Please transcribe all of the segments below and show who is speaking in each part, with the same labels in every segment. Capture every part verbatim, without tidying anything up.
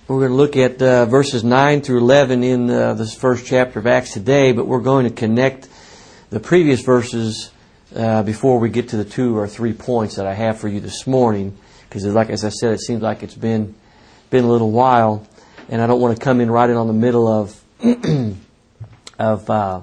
Speaker 1: We're going to look at uh, verses nine through eleven in uh, this first chapter of Acts today, but we're going to connect the previous verses uh, before we get to the two or three points that I have for you this morning, because like as I said, it seems like it's been been a little while, and I don't want to come in right in on the middle of of uh,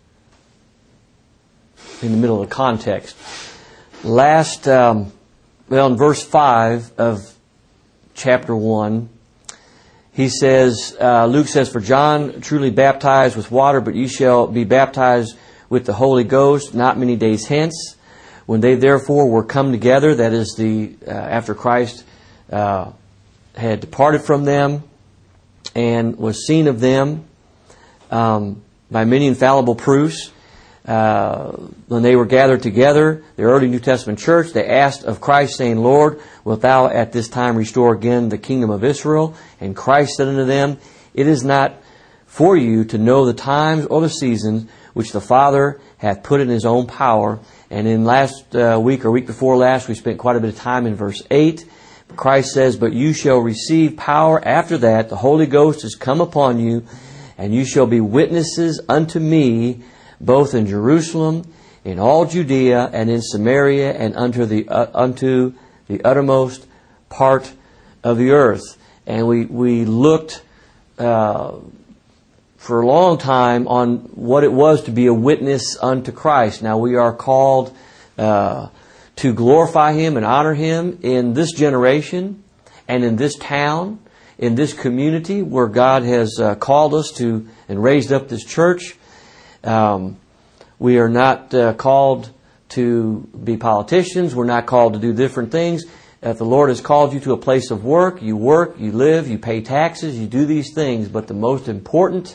Speaker 1: in the middle of the context. Last, um, well, in verse five of chapter one. He says, uh, Luke says, "For John truly baptized with water, but ye shall be baptized with the Holy Ghost not many days hence. When they therefore were come together," that is, the uh, after Christ uh, had departed from them and was seen of them um, by many infallible proofs, uh, when they were gathered together, the early New Testament church, they asked of Christ, saying, "Lord, wilt thou at this time restore again the kingdom of Israel?" And Christ said unto them, "It is not for you to know the times or the seasons which the Father hath put in His own power." And in last uh, week or week before last, we spent quite a bit of time in verse eight. Christ says, "But you shall receive power after that. The Holy Ghost is come upon you, and you shall be witnesses unto me, both in Jerusalem, in all Judea, and in Samaria, and unto the uh, unto the uttermost part of the earth." And we we looked uh, for a long time on what it was to be a witness unto Christ. Now we are called uh, to glorify Him and honor Him in this generation and in this town, in this community where God has uh, called us to and raised up this church. Um, we are not uh, called to be politicians. We're not called to do different things. If the Lord has called you to a place of work, you work, you live, you pay taxes, you do these things. But the most important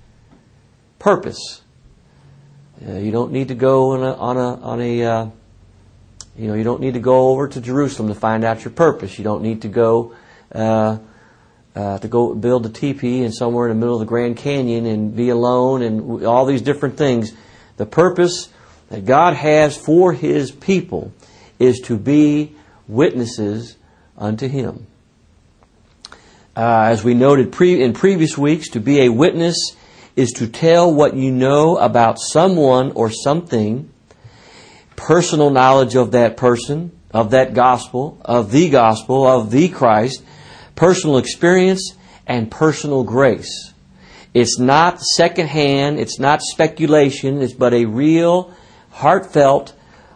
Speaker 1: purpose, uh, you don't need to go on a, on a, on a uh, you know, you don't need to go over to Jerusalem to find out your purpose. You don't need to go uh, uh, to go build a teepee and somewhere in the middle of the Grand Canyon and be alone and all these different things. The purpose that God has for His people is to be witnesses unto Him. Uh, as we noted pre- in previous weeks, to be a witness is to tell what you know about someone or something, personal knowledge of that person, of that gospel, of the gospel, of the Christ, personal experience, and personal grace. It's not secondhand, it's not speculation, it's but a real, heartfelt,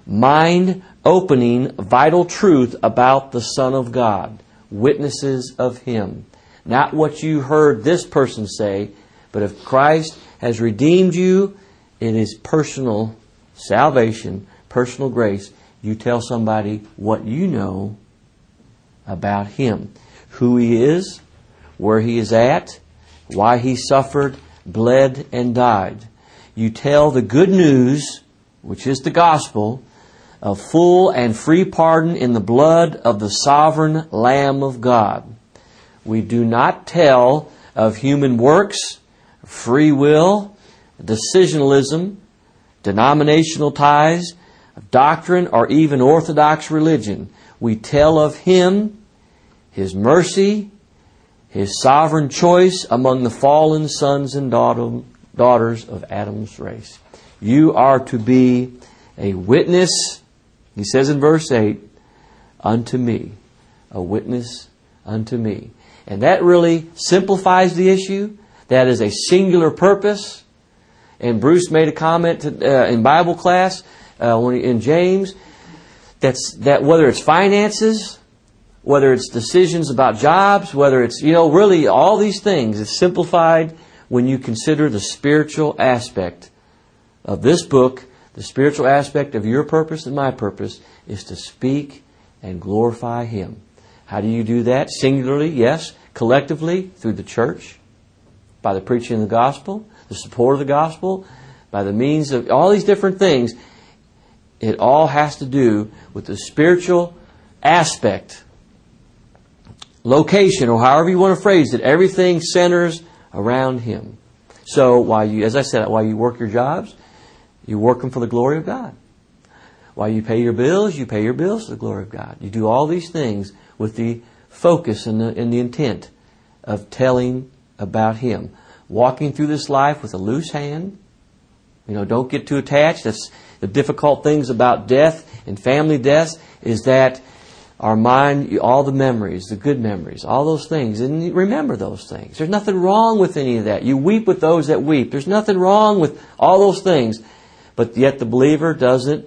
Speaker 1: mind-opening, vital truth about the Son of God. Witnesses of Him. Not what you heard this person say, but if Christ has redeemed you, it is personal salvation, personal grace. You tell somebody what you know about Him. Who He is, where He is at, why He suffered, bled, and died. You tell the good news, which is the gospel, of full and free pardon in the blood of the sovereign Lamb of God. We do not tell of human works, free will, decisionalism, denominational ties, doctrine, or even orthodox religion. We tell of Him, His mercy, His sovereign choice among the fallen sons and daughters of Adam's race. You are to be a witness, He says in verse eight, unto me. A witness unto me. And that really simplifies the issue. That is a singular purpose. And Bruce made a comment to, uh, in Bible class uh, when he, in James that's that whether it's finances, whether it's decisions about jobs, whether it's, you know, really all these things, it's simplified when you consider the spiritual aspect of this book. The spiritual aspect of your purpose and my purpose is to speak and glorify Him. How do you do that? Singularly, yes. Collectively, through the church, by the preaching of the gospel, the support of the gospel, by the means of all these different things. It all has to do with the spiritual aspect, location, or however you want to phrase it. Everything centers around Him. So while you, as I said, while you work your jobs, you work them for the glory of God. While you pay your bills, you pay your bills for the glory of God. You do all these things with the focus and the, and the intent of telling about Him. Walking through this life with a loose hand. You know, don't get too attached. That's the difficult things about death and family deaths, is that our mind, all the memories, the good memories, all those things, and you remember those things. There's nothing wrong with any of that. You weep with those that weep. There's nothing wrong with all those things. But yet the believer doesn't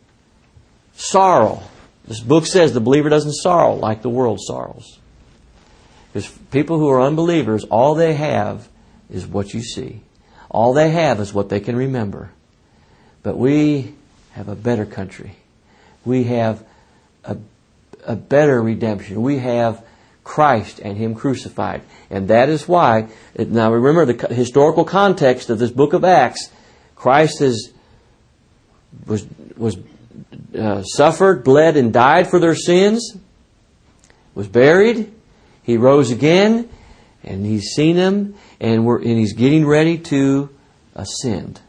Speaker 1: sorrow. This book says the believer doesn't sorrow like the world sorrows. Because people who are unbelievers, all they have is what you see. All they have is what they can remember. But we have a better country. We have a, a better redemption. We have Christ and Him crucified. And that is why, now remember the historical context of this book of Acts. Christ is, was, was uh, suffered, bled, and died for their sins. Was buried. He rose again. And He's seen them. And, we're, and He's getting ready to ascend.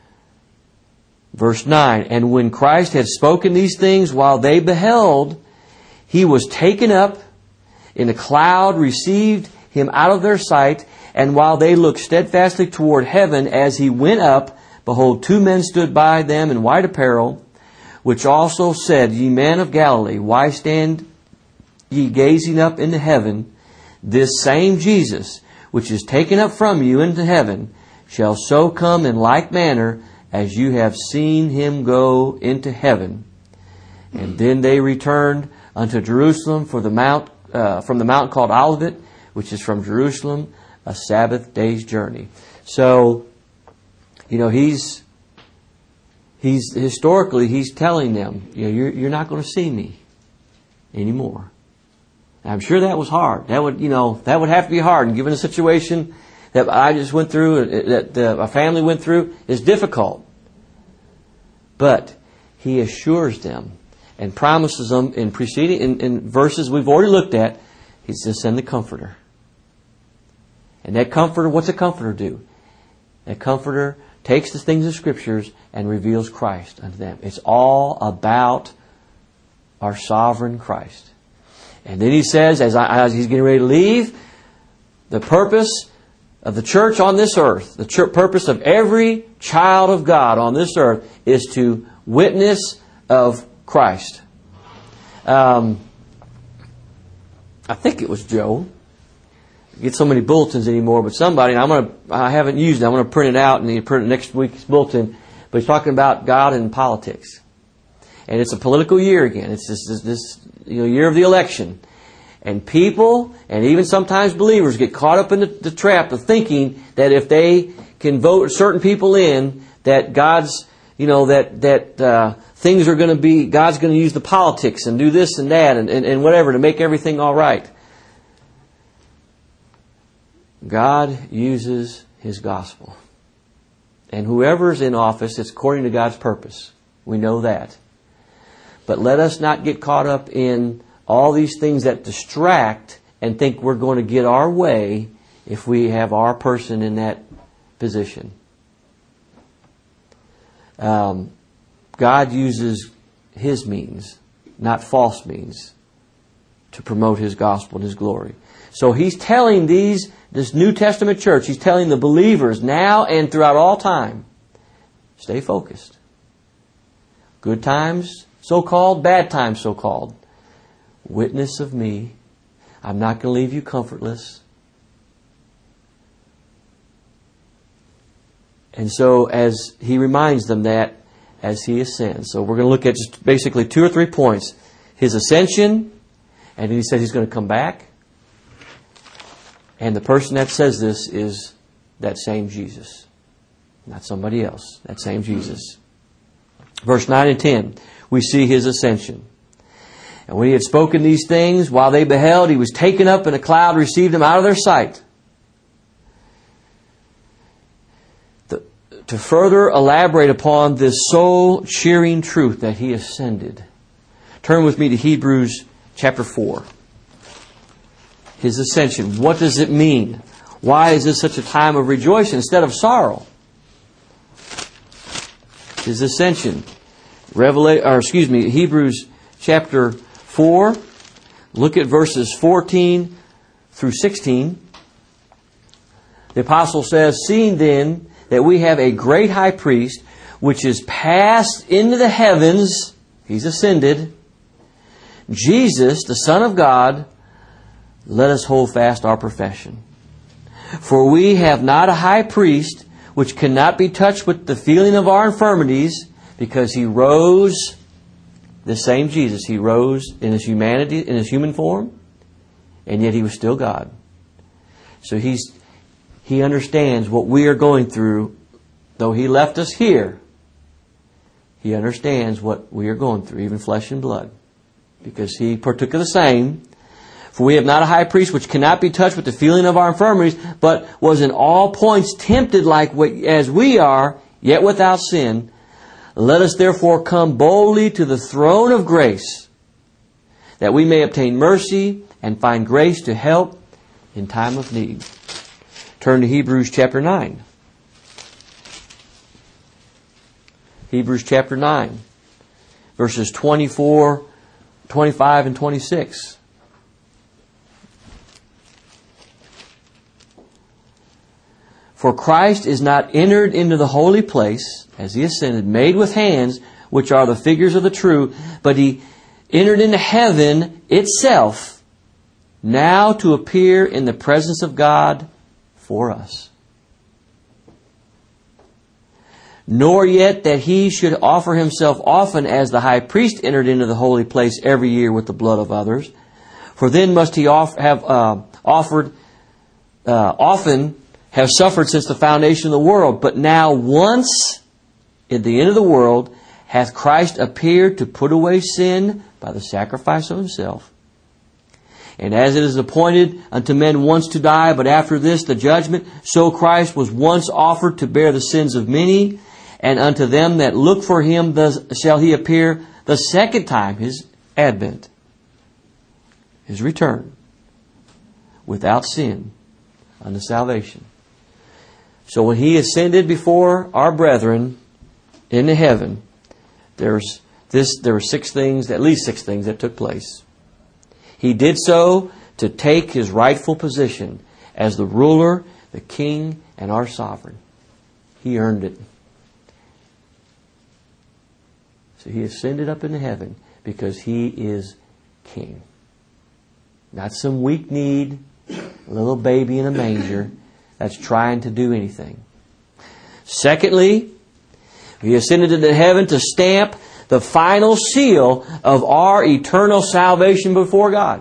Speaker 1: Verse nine, and when Christ had spoken these things while they beheld, He was taken up in a cloud, received Him out of their sight, and while they looked steadfastly toward heaven as He went up, behold, two men stood by them in white apparel, which also said, Ye men of Galilee, why stand ye gazing up into heaven? This same Jesus, which is taken up from you into heaven, shall so come in like manner as you have seen Him go into heaven. And then they returned unto Jerusalem for the mount, uh, from the mount called Olivet, which is from Jerusalem, a Sabbath day's journey. So, you know, he's he's historically he's telling them, you know, you're you're not going to see me anymore. And I'm sure that was hard. That would, you know, that would have to be hard. And given the situation that I just went through, that the, a family went through, is difficult. But He assures them and promises them in preceding in, in verses we've already looked at, He's to send the Comforter. And that Comforter, what's a Comforter do? That Comforter takes the things of Scriptures and reveals Christ unto them. It's all about our sovereign Christ. And then He says, as, I, as He's getting ready to leave, the purpose of the church on this earth, the church, purpose of every child of God on this earth, is to witness of Christ. Um, I think it was Joe. I get so many bulletins anymore, but somebody, and I'm gonna, I haven't used it. I'm going to print it out and print it next week's bulletin. But he's talking about God and politics, and it's a political year again. It's this, this, this you know, year of the election. And people, and even sometimes believers, get caught up in the, the trap of thinking that if they can vote certain people in, that God's, you know, that that uh, things are going to be, God's going to use the politics and do this and that and, and, and whatever to make everything all right. God uses His gospel. And whoever's in office, it's according to God's purpose. We know that. But let us not get caught up in all these things that distract and think we're going to get our way if we have our person in that position. Um, God uses His means, not false means, to promote His gospel and His glory. So He's telling these, this New Testament church, He's telling the believers now and throughout all time, stay focused. Good times, so-called, bad times, so-called. Witness of me. I'm not going to leave you comfortless. And so as He reminds them that as He ascends. So we're going to look at just basically two or three points. His ascension, and then He says He's going to come back. And the person that says this is that same Jesus. Not somebody else. That same Jesus. Verse nine and ten, we see His ascension. And when He had spoken these things, while they beheld, He was taken up in a cloud, received them out of their sight. The, to further elaborate upon this soul-cheering truth that He ascended, turn with me to Hebrews chapter four. His ascension. What does it mean? Why is this such a time of rejoicing instead of sorrow? His ascension. Revela- or excuse me, Hebrews chapter four. Look at verses fourteen through sixteen. The apostle says, seeing then that we have a great high priest, which is passed into the heavens, He's ascended, Jesus, the Son of God, let us hold fast our profession. For we have not a high priest which cannot be touched with the feeling of our infirmities, because He rose, the same Jesus, He rose in His humanity, in His human form, and yet He was still God. So He's He understands what we are going through. Though He left us here, He understands what we are going through, even flesh and blood, because He partook of the same. For we have not a high priest which cannot be touched with the feeling of our infirmities, but was in all points tempted like as we are, yet without sin. Let us therefore come boldly to the throne of grace, that we may obtain mercy and find grace to help in time of need. Turn to Hebrews chapter nine. Hebrews chapter nine, verses twenty-four, twenty-five, and twenty-six. For Christ is not entered into the holy place, as He ascended, made with hands, which are the figures of the true, but He entered into heaven itself, now to appear in the presence of God for us. Nor yet that He should offer Himself often, as the high priest entered into the holy place every year with the blood of others. For then must He off, have uh, offered uh, often have suffered since the foundation of the world. But now once, at the end of the world, hath Christ appeared to put away sin by the sacrifice of Himself. And as it is appointed unto men once to die, but after this the judgment, so Christ was once offered to bear the sins of many, and unto them that look for Him thus shall He appear the second time, His advent, His return, without sin, unto salvation. So when He ascended before our brethren into heaven, there's this there were six things, at least six things that took place. He did so to take His rightful position as the ruler, the king, and our sovereign. He earned it. So He ascended up into heaven because He is king. Not some weak need, a little baby in a manger that's trying to do anything. Secondly, He ascended into heaven to stamp the final seal of our eternal salvation before God.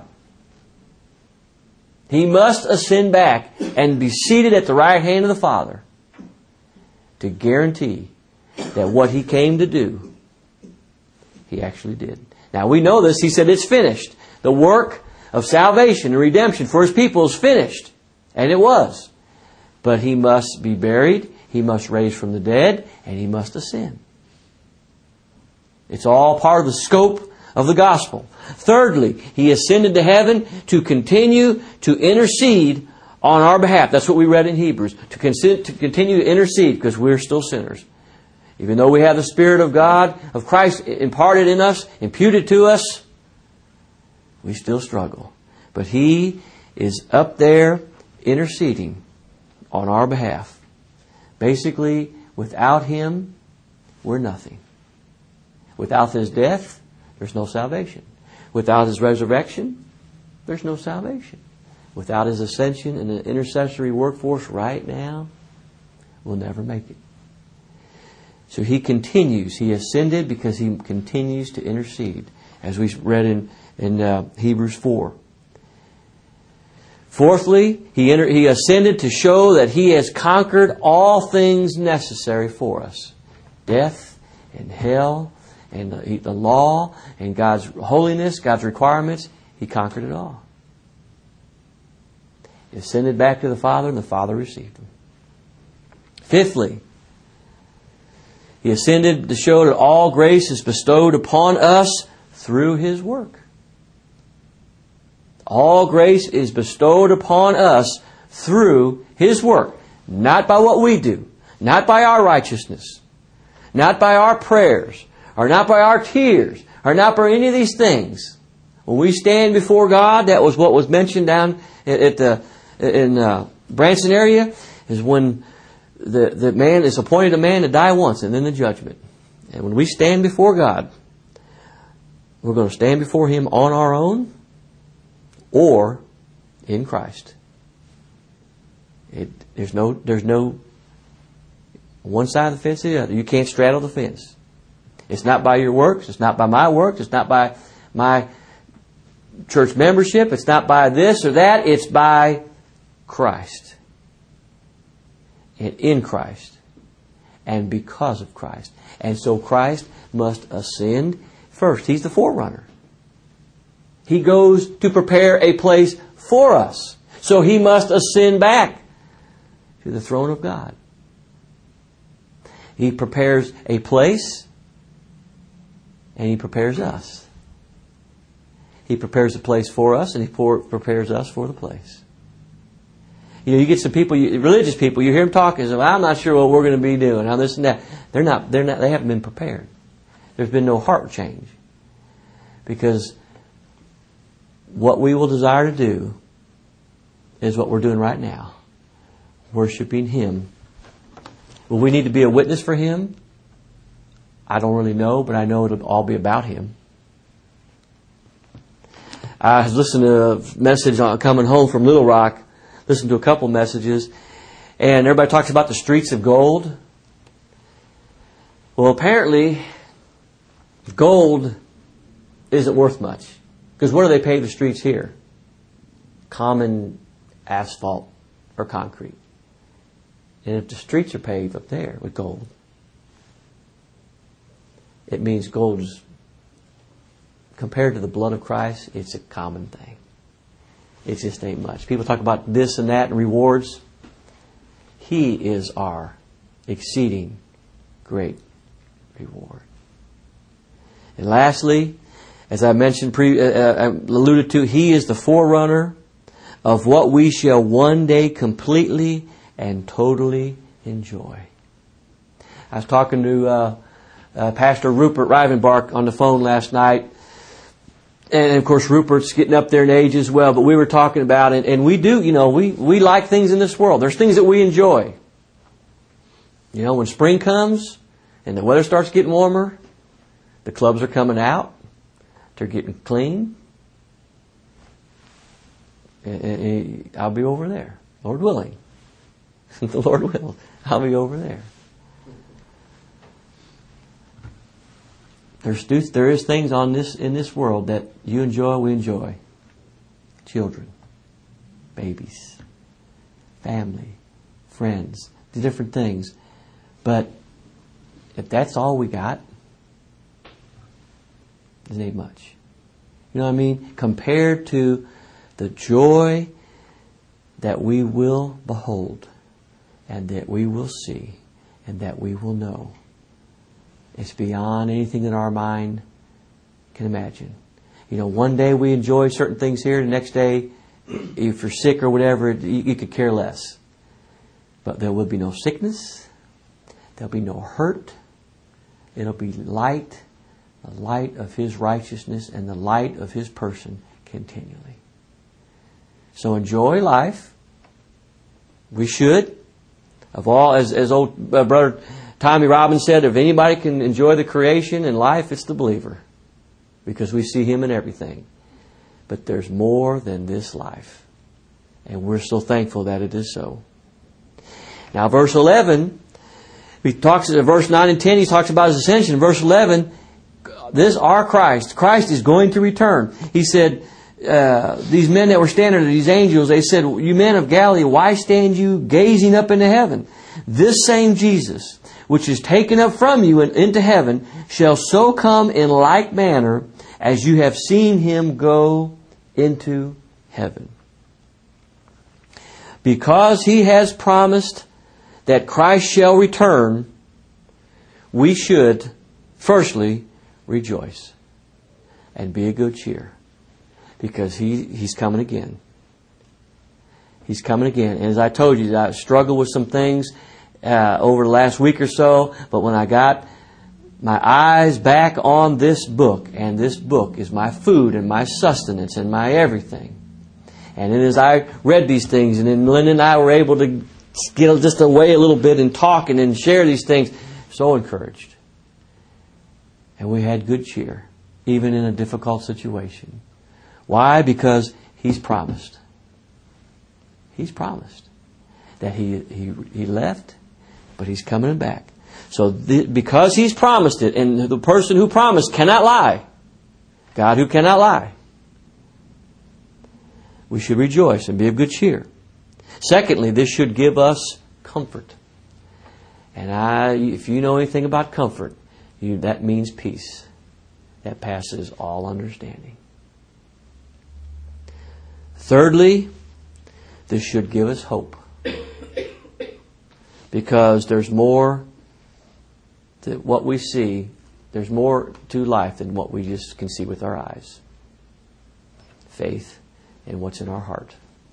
Speaker 1: He must ascend back and be seated at the right hand of the Father to guarantee that what He came to do, He actually did. Now we know this. He said it's finished. The work of salvation and redemption for His people is finished. And it was. But He must be buried, He must raise from the dead, and He must ascend. It's all part of the scope of the gospel. Thirdly, He ascended to heaven to continue to intercede on our behalf. That's what we read in Hebrews. To, con- to continue to intercede because we're still sinners. Even though we have the Spirit of God, of Christ imparted in us, imputed to us, we still struggle. But He is up there interceding on our behalf. Basically, without Him, we're nothing. Without His death, there's no salvation. Without His resurrection, there's no salvation. Without His ascension and the intercessory workforce right now, we'll never make it. So He continues. He ascended because He continues to intercede, as we read in, in uh, Hebrews four. Fourthly, he, enter, he ascended to show that He has conquered all things necessary for us. Death and hell and the, the law and God's holiness, God's requirements. He conquered it all. He ascended back to the Father and the Father received Him. Fifthly, He ascended to show that all grace is bestowed upon us through His work. All grace is bestowed upon us through His work. Not by what we do. Not by our righteousness. Not by our prayers. Or not by our tears. Or not by any of these things. When we stand before God, that was what was mentioned down at the in uh, Branson area. is when the, the man is appointed a man to die once and then the judgment. And when we stand before God, we're going to stand before Him on our own or in Christ. It, there's no, there's no one side of the fence or the other. You can't straddle the fence. It's not by your works. It's not by my works. It's not by my church membership. It's not by this or that. It's by Christ. And in Christ. And because of Christ. And so Christ must ascend first. He's the forerunner. He goes to prepare a place for us. So He must ascend back to the throne of God. He prepares a place and He prepares us. He prepares a place for us and He pour, prepares us for the place. You know, you get some people, you, religious people, you hear them talking, and say, well, I'm not sure what we're going to be doing. Now this and that. They're not, they're not, they haven't been prepared. There's been no heart change. Because what we will desire to do is what we're doing right now. Worshiping Him. Will we need to be a witness for Him? I don't really know, but I know it'll all be about Him. I was listening to a message on coming home from Little Rock. Listened to a couple messages. And everybody talks about the streets of gold. Well, apparently, gold isn't worth much. Because what do they pave the streets here? Common asphalt or concrete. And if the streets are paved up there with gold, it means gold is, compared to the blood of Christ, it's a common thing. It just ain't much. People talk about this and that and rewards. He is our exceeding great reward. And lastly, as I mentioned, pre, uh, I alluded to, He is the forerunner of what we shall one day completely and totally enjoy. I was talking to uh, uh, Pastor Rupert Rivenbark on the phone last night. And of course, Rupert's getting up there in age as well. But we were talking about it. And we do, you know, we, we like things in this world. There's things that we enjoy. You know, when spring comes and the weather starts getting warmer, the clubs are coming out. They're getting clean. And, and I'll be over there, Lord willing. The Lord will. I'll be over there. There's there is things on this in this world that you enjoy, we enjoy. Children, babies, family, friends, the different things. But if that's all we got, it ain't much. You know what I mean? Compared to the joy that we will behold and that we will see and that we will know. It's beyond anything that our mind can imagine. You know, one day we enjoy certain things here, the next day, if you're sick or whatever, you, you could care less. But there will be no sickness. There'll be no hurt. It'll be light, the light of His righteousness and the light of His person continually. So enjoy life. We should. Of all, as, as old uh, brother Tommy Robbins said, if anybody can enjoy the creation and life, it's the believer. Because we see Him in everything. But there's more than this life. And we're so thankful that it is so. Now verse eleven, he talks in verse nine and ten, he talks about His ascension. In verse eleven, this our Christ. Christ is going to return. He said, uh, these men that were standing there, these angels, they said, you men of Galilee, why stand you gazing up into heaven? This same Jesus, which is taken up from you and into heaven, shall so come in like manner as you have seen Him go into heaven. Because He has promised that Christ shall return, we should, firstly, rejoice and be of good cheer. Because he, He's coming again. He's coming again. And as I told you, I struggled with some things uh, over the last week or so. But when I got my eyes back on this book, and this book is my food and my sustenance and my everything. And then as I read these things, and then Linda and I were able to get just away a little bit and talk and then share these things. So encouraged. And we had good cheer, even in a difficult situation. Why? Because He's promised. He's promised that He He, he left, but He's coming back. So the, because He's promised it, and the person who promised cannot lie, God who cannot lie, we should rejoice and be of good cheer. Secondly, this should give us comfort. And I, if you know anything about comfort, you, that means peace that passes all understanding. Thirdly, this should give us hope. Because there's more to what we see, there's more to life than what we just can see with our eyes. Faith in what's in our heart.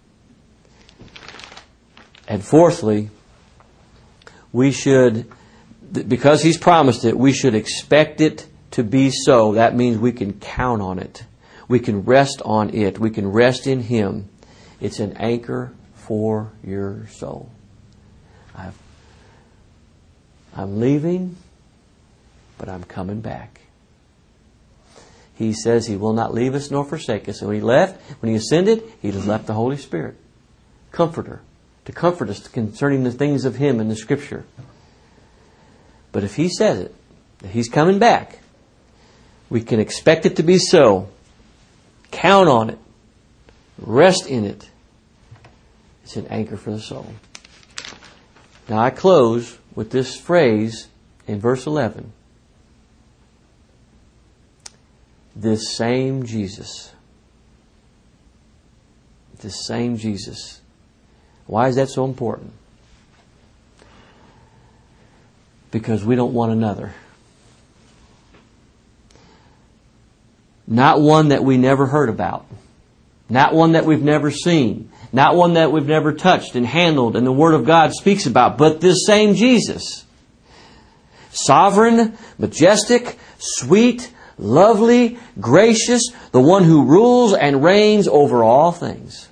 Speaker 1: And fourthly, we should, because He's promised it, we should expect it to be so. That means we can count on it. We can rest on it. We can rest in Him. It's an anchor for your soul. I've, I'm leaving, but I'm coming back. He says He will not leave us nor forsake us. And when He left, when He ascended, He left the Holy Spirit, Comforter, to comfort us concerning the things of Him in the Scripture. But if He says it, that He's coming back, we can expect it to be so. Count on it. Rest in it. It's an anchor for the soul. Now I close with this phrase in verse eleven. This same Jesus. This same Jesus. Why is that so important? Because we don't want another. Not one that we never heard about. Not one that we've never seen. Not one that we've never touched and handled and the Word of God speaks about. But this same Jesus. Sovereign, majestic, sweet, lovely, gracious, the one who rules and reigns over all things.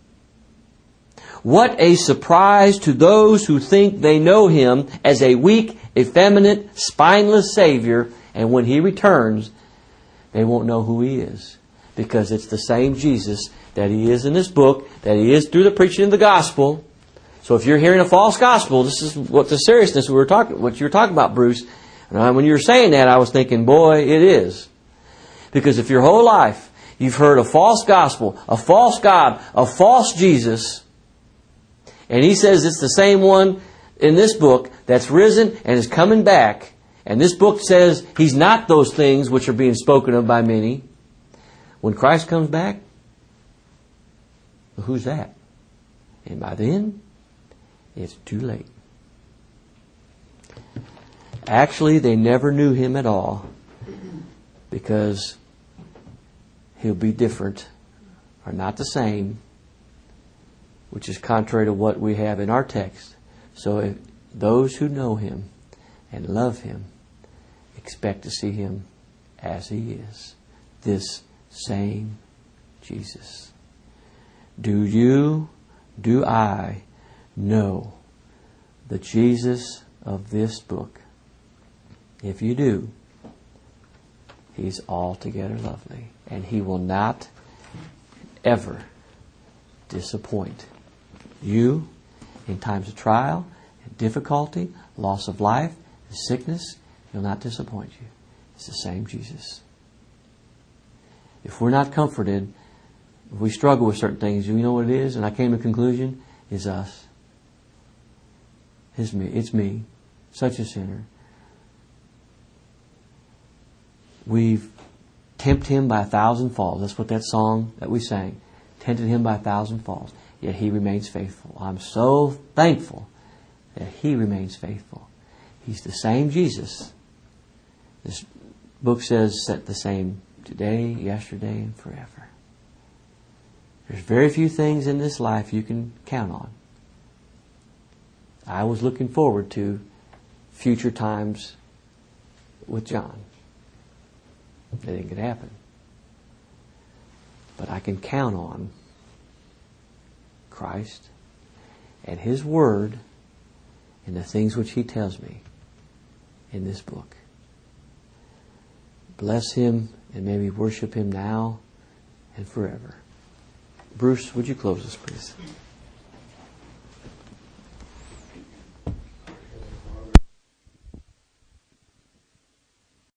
Speaker 1: What a surprise to those who think they know Him as a weak, effeminate, spineless Savior, and when He returns, they won't know who He is. Because it's the same Jesus that He is in this book, that He is through the preaching of the gospel. So if you're hearing a false gospel, this is what the seriousness we were talking, what you were talking about, Bruce. And when you were saying that, I was thinking, boy, it is. Because if your whole life you've heard a false gospel, a false God, a false Jesus, and He says it's the same one in this book that's risen and is coming back, and this book says He's not those things which are being spoken of by many. When Christ comes back, well, who's that? And by then, it's too late. Actually, they never knew Him at all because He'll be different or not the same, which is contrary to what we have in our text. So if those who know Him and love Him expect to see Him as He is. This same Jesus. Do you, do I know the Jesus of this book? If you do, He's altogether lovely. And He will not ever disappoint you in times of trial, difficulty, loss of life, sickness. He'll not disappoint you. It's the same Jesus. If we're not comforted, if we struggle with certain things, you know what it is? And I came to the conclusion, is us. It's me. It's me. Such a sinner. We've tempted Him by a thousand falls. That's what that song that we sang. Tempted Him by a thousand falls. Yet He remains faithful. I'm so thankful that He remains faithful. He's the same Jesus. This book says that the same today, yesterday, and forever. There's very few things in this life you can count on. I was looking forward to future times with John. It ain't going to happen. But I can count on Christ at His Word and the things which He tells me in this book. Bless Him, and may we worship Him now and forever. Bruce, would you close us, please?